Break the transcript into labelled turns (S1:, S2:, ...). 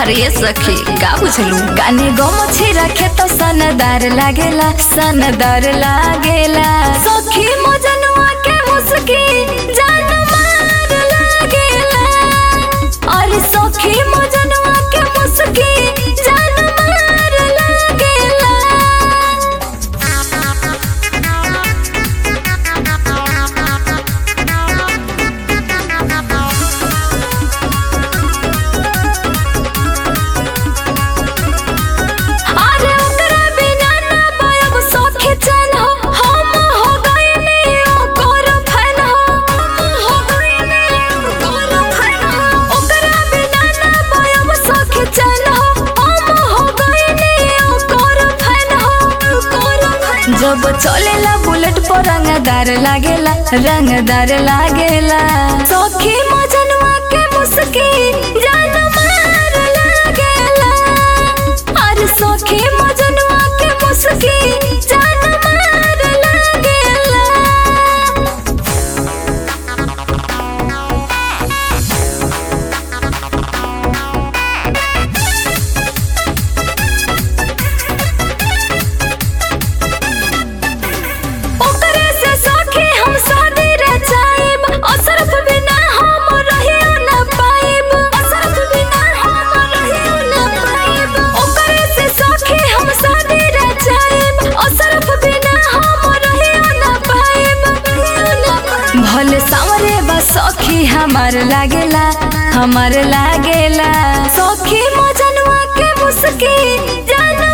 S1: अरे सखी का बुझलू गाने गमछी रखे तो सनदार लागेला सखी मजनुआ के मुस्की जान मार लागेला। अरे सखी मजनुआ के मुस्की जान मार लागेला। जब चलेला बुलेट पर रंगदार लागेला सखी मजनुआ के मुस्की जान मार लागेला। अरे सखी मजनुआ के मुस्की जान मार लागेला। भले सावरे बा सखी हमार लागेला सखी मजनुआ के मुस्की जान